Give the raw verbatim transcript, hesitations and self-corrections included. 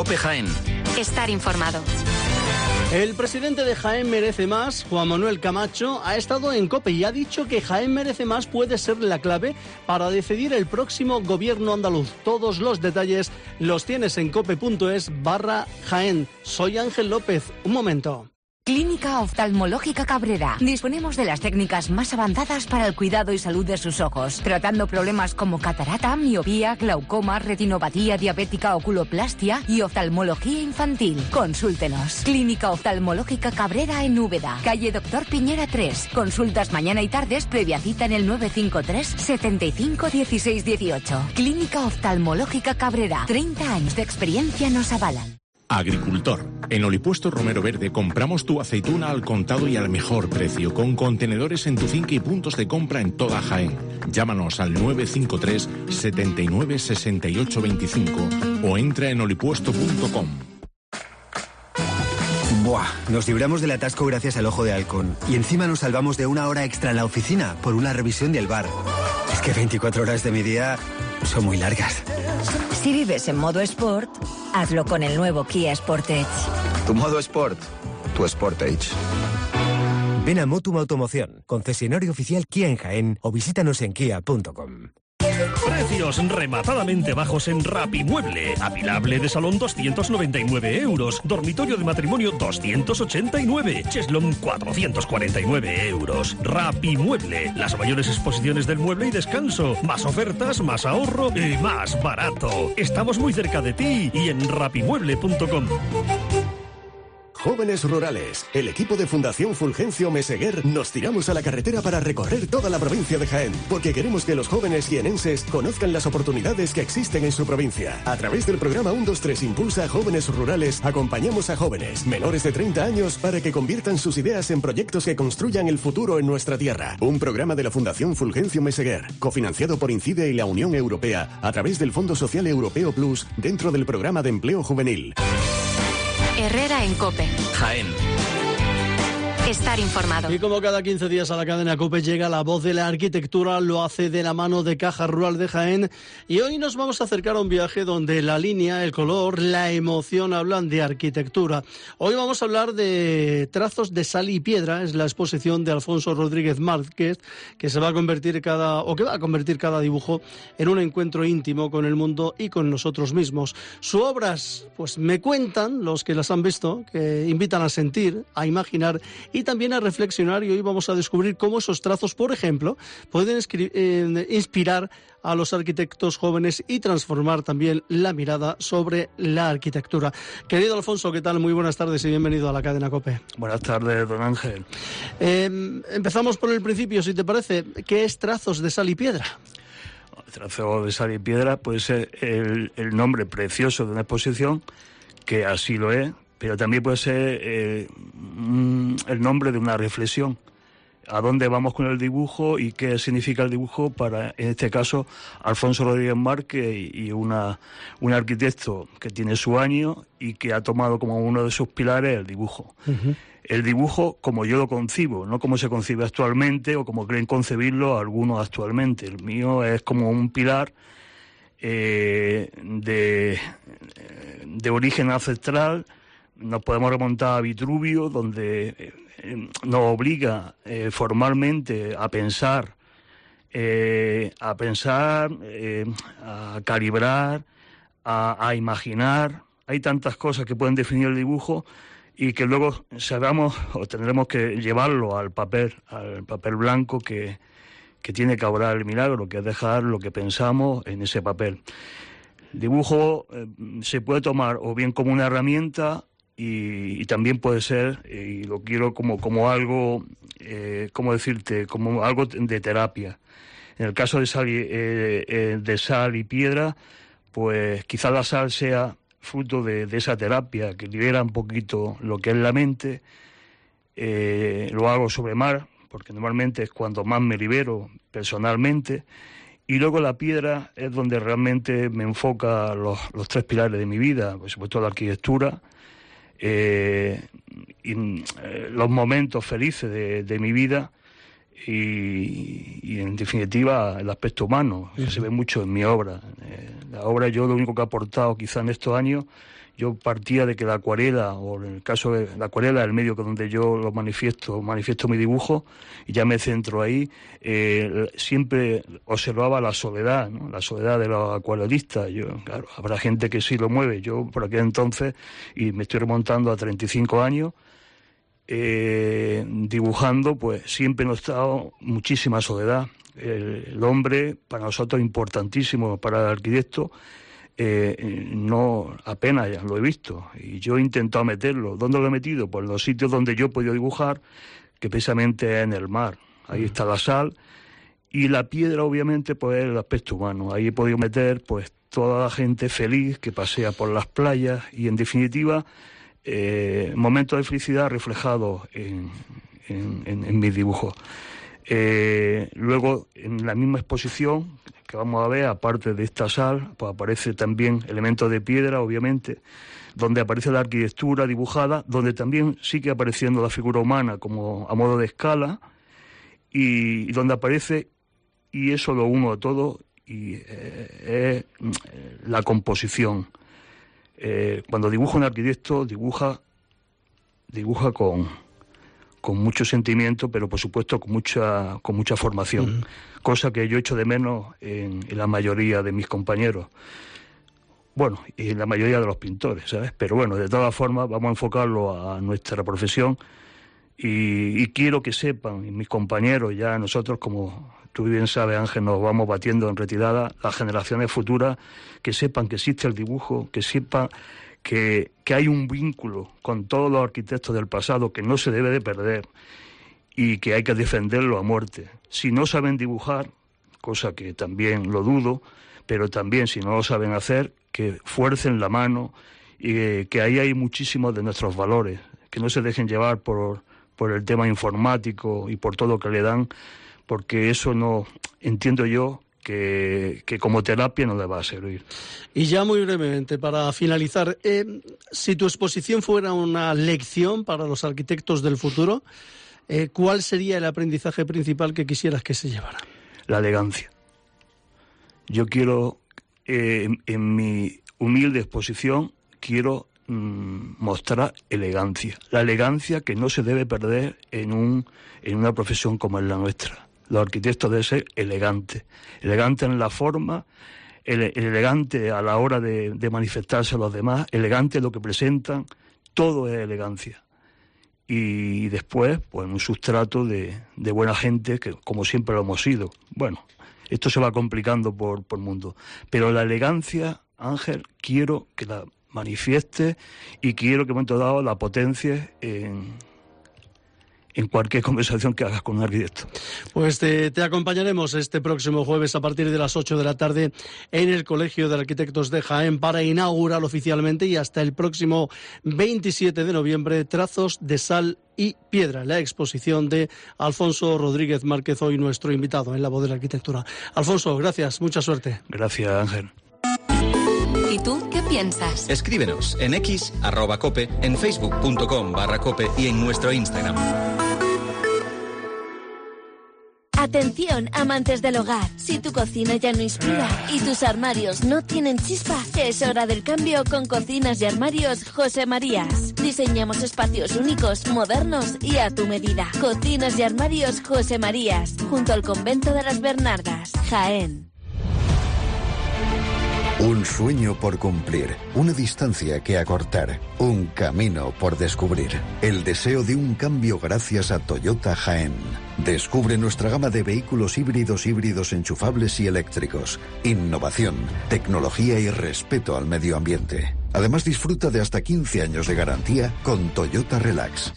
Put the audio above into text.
COPE Jaén. Estar informado. El presidente de Jaén Merece Más, Juan Manuel Camacho, ha estado en COPE y ha dicho que Jaén Merece Más puede ser la clave para decidir el próximo gobierno andaluz. Todos los detalles los tienes en cope.es barra Jaén. Soy Ángel López. Un momento. Clínica Oftalmológica Cabrera. Disponemos de las técnicas más avanzadas para el cuidado y salud de sus ojos, tratando problemas como catarata, miopía, glaucoma, retinopatía diabética, oculoplastia y oftalmología infantil. Consúltenos. Clínica Oftalmológica Cabrera en Úbeda, calle Doctor Piñera tres. Consultas mañana y tardes, previa cita en el nueve cinco tres, setenta y cinco, dieciséis dieciocho. Clínica Oftalmológica Cabrera. treinta años de experiencia nos avalan. Agricultor. En Olipuesto Romero Verde compramos tu aceituna al contado y al mejor precio, con contenedores en tu finca y puntos de compra en toda Jaén. Llámanos al nueve cinco tres, setenta y nueve, sesenta y ocho veinticinco o entra en olipuesto punto com. Buah, nos libramos del atasco gracias al Ojo de Halcón. Y encima nos salvamos de una hora extra en la oficina por una revisión del bar. Es que veinticuatro horas de mi día son muy largas. Si vives en modo Sport, hazlo con el nuevo Kia Sportage. Tu modo Sport, tu Sportage. Ven a Motum Automoción, concesionario oficial Kia en Jaén, o visítanos en kia punto com. Precios rematadamente bajos en Rapimueble. Apilable de salón doscientos noventa y nueve euros. Dormitorio de matrimonio doscientos ochenta y nueve. Cheslón cuatrocientos cuarenta y nueve euros. Rapimueble. Las mayores exposiciones del mueble y descanso. Más ofertas, más ahorro y más barato. Estamos muy cerca de ti y en rapimueble punto com. Jóvenes Rurales, el equipo de Fundación Fulgencio Meseguer nos tiramos a la carretera para recorrer toda la provincia de Jaén, porque queremos que los jóvenes jienenses conozcan las oportunidades que existen en su provincia. A través del programa uno dos tres Impulsa a Jóvenes Rurales, acompañamos a jóvenes menores de treinta años para que conviertan sus ideas en proyectos que construyan el futuro en nuestra tierra. Un programa de la Fundación Fulgencio Meseguer, cofinanciado por INCIDE y la Unión Europea, a través del Fondo Social Europeo Plus, dentro del programa de empleo juvenil. Herrera en COPE. Jaén. Estar informado. Y como cada quince días a la cadena COPE llega la voz de la arquitectura, lo hace de la mano de Caja Rural de Jaén. Y hoy nos vamos a acercar a un viaje donde la línea, el color, la emoción hablan de arquitectura. Hoy vamos a hablar de trazos de sal y piedra. Es la exposición de Alfonso Rodríguez Márquez, que se va a convertir cada, o que va a convertir cada dibujo en un encuentro íntimo con el mundo y con nosotros mismos. Sus obras, pues me cuentan, los que las han visto, que invitan a sentir, a imaginar y también a reflexionar, y hoy vamos a descubrir cómo esos trazos, por ejemplo, pueden escri- eh, inspirar a los arquitectos jóvenes y transformar también la mirada sobre la arquitectura. Querido Alfonso, ¿qué tal? Muy buenas tardes y bienvenido a la cadena COPE. Buenas tardes, don Ángel. Eh, empezamos por el principio, si te parece. ¿Qué es Trazos de Sal y Piedra? Trazos de Sal y Piedra puede ser el, el nombre precioso de una exposición, que así lo es, pero también puede ser eh, el nombre de una reflexión. ¿A dónde vamos con el dibujo y qué significa el dibujo para, en este caso, Alfonso Rodríguez Márquez y una, un arquitecto que tiene su año y que ha tomado como uno de sus pilares el dibujo? Uh-huh. El dibujo como yo lo concibo, no como se concibe actualmente o como creen concebirlo algunos actualmente. El mío es como un pilar eh, de, de origen ancestral. Nos podemos remontar a Vitruvio, donde eh, nos obliga eh, formalmente a pensar, eh, a pensar, eh, a calibrar, a, a imaginar. Hay tantas cosas que pueden definir el dibujo y que luego sabemos o tendremos que llevarlo al papel, al papel blanco que, que tiene que obrar el milagro, que es dejar lo que pensamos en ese papel. El dibujo eh, se puede tomar o bien como una herramienta, Y, y también puede ser, y lo quiero como, como algo, eh, ¿cómo decirte?, como algo de terapia. En el caso de sal, y, eh, eh, de sal y piedra, pues quizá la sal sea fruto de, de esa terapia que libera un poquito lo que es la mente. Eh, lo hago sobre mar, porque normalmente es cuando más me libero personalmente. Y luego la piedra es donde realmente me enfoca los, los tres pilares de mi vida, por supuesto la arquitectura, Eh, y, eh, los momentos felices de, de mi vida y, y en definitiva el aspecto humano, que se ve mucho en mi obra. Eh, la obra yo lo único que he aportado quizá en estos años, Yo partía de que la acuarela, o en el caso de la acuarela, el medio donde yo lo manifiesto, manifiesto mi dibujo, y ya me centro ahí, eh, siempre observaba la soledad, ¿no? La soledad de los acuarelistas. Yo, claro, habrá gente que sí lo mueve. Yo por aquel entonces, y me estoy remontando a treinta y cinco años, eh, dibujando, pues siempre he notado muchísima soledad. El, el hombre, para nosotros, importantísimo, para el arquitecto, Eh, no apenas ya lo he visto, y yo he intentado meterlo. ¿Dónde lo he metido? Pues en los sitios donde yo he podido dibujar, que precisamente es en el mar. Ahí está la sal, y la piedra, obviamente, pues es el aspecto humano. Ahí he podido meter pues toda la gente feliz que pasea por las playas, y en definitiva eh, momentos de felicidad reflejados en, en, en, en mis dibujos. Eh, luego, en la misma exposición que vamos a ver, aparte de esta sal, pues aparece también elementos de piedra, obviamente, donde aparece la arquitectura dibujada, donde también sigue apareciendo la figura humana como a modo de escala, y, y donde aparece, y eso lo uno a todo, y eh, es la composición. Eh, cuando dibuja un arquitecto, dibuja, dibuja con... con mucho sentimiento, pero por supuesto con mucha con mucha formación, uh-huh. Cosa que yo echo de menos en, en la mayoría de mis compañeros, bueno, y en la mayoría de los pintores, ¿sabes? Pero bueno, de todas formas vamos a enfocarlo a nuestra profesión, y, y quiero que sepan, y mis compañeros, ya nosotros, como tú bien sabes, Ángel, nos vamos batiendo en retirada, las generaciones futuras, que sepan que existe el dibujo, que sepan Que, que hay un vínculo con todos los arquitectos del pasado que no se debe de perder, y que hay que defenderlo a muerte. Si no saben dibujar, cosa que también lo dudo, pero también si no lo saben hacer, que fuercen la mano, y que, que ahí hay muchísimos de nuestros valores, que no se dejen llevar por, por el tema informático y por todo lo que le dan, porque eso no, entiendo yo, Que, que como terapia no le va a servir. Y ya muy brevemente, para finalizar, eh, si tu exposición fuera una lección para los arquitectos del futuro, eh, ¿cuál sería el aprendizaje principal que quisieras que se llevara? La elegancia. Yo quiero, eh, en, en mi humilde exposición, quiero mmm, mostrar elegancia. La elegancia que no se debe perder en, un, en una profesión como es la nuestra. Los arquitectos deben ser elegantes, elegantes en la forma, ele, elegante a la hora de, de manifestarse a los demás, elegante en lo que presentan, todo es elegancia. Y después, pues un sustrato de, de buena gente, que como siempre lo hemos sido. Bueno, esto se va complicando por, por el mundo. Pero la elegancia, Ángel, quiero que la manifieste, y quiero que en un momento dado la potencie en... en cualquier conversación que hagas con un arquitecto. Pues te, te acompañaremos este próximo jueves a partir de las ocho de la tarde en el Colegio de Arquitectos de Jaén para inaugurar oficialmente, y hasta el próximo veintisiete de noviembre, Trazos de Sal y Piedra, la exposición de Alfonso Rodríguez Márquez, hoy nuestro invitado en La Voz de la Arquitectura. Alfonso, gracias, mucha suerte. Gracias, Ángel. ¿Y tú qué piensas? Escríbenos en X, arroba cope, en facebook.com barra cope y en nuestro Instagram. Atención, amantes del hogar. Si tu cocina ya no inspira y tus armarios no tienen chispa, es hora del cambio con Cocinas y Armarios José Marías. Diseñamos espacios únicos, modernos y a tu medida. Cocinas y Armarios José Marías, junto al Convento de las Bernardas, Jaén. Un sueño por cumplir, una distancia que acortar, un camino por descubrir. El deseo de un cambio gracias a Toyota Jaén. Descubre nuestra gama de vehículos híbridos, híbridos enchufables y eléctricos. Innovación, tecnología y respeto al medio ambiente. Además, disfruta de hasta quince años de garantía con Toyota Relax.